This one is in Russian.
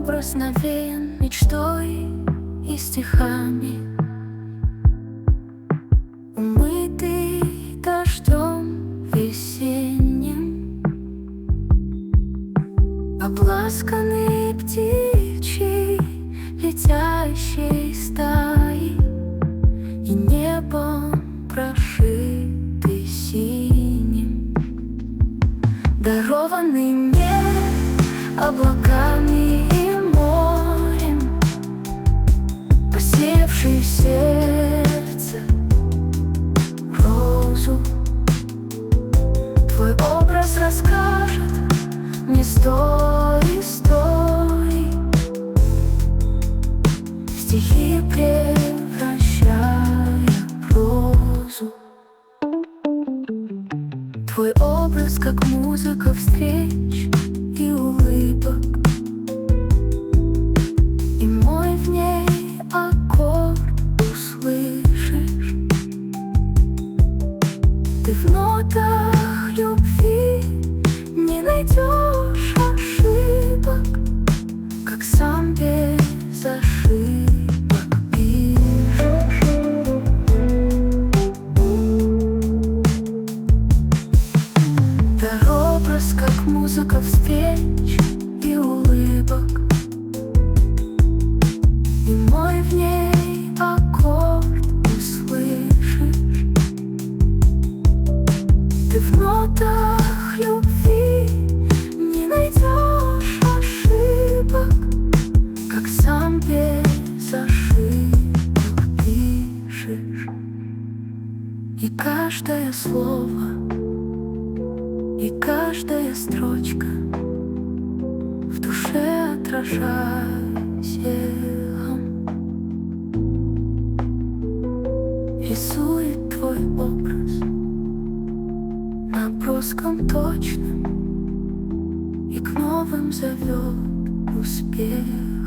образ навеян мечтой и стихами, умытый дождем весенним, обласканный птичьей летящей стаей и небом прошитый синим, дарованный мне облаками и морем, посеявший в сердце розу. Твой образ расскажет мне сто историй, стихи превращая в прозу. Твой образ, как музыка встреч и улыбок, и мой в ней аккорд услышишь. Ты в нотах любви не найдешь ошибок, как сам без ошибок пишешь. Твой образ, как музыка встреч и улыбок, и мой в ней аккорд услышишь. Ты в нотах любви не найдешь ошибок, как сам без ошибок пишешь. И каждое слово, и каждая строчка в душе отражаясь эхом рисует твой образ наброском точным и к новым зовет успехом.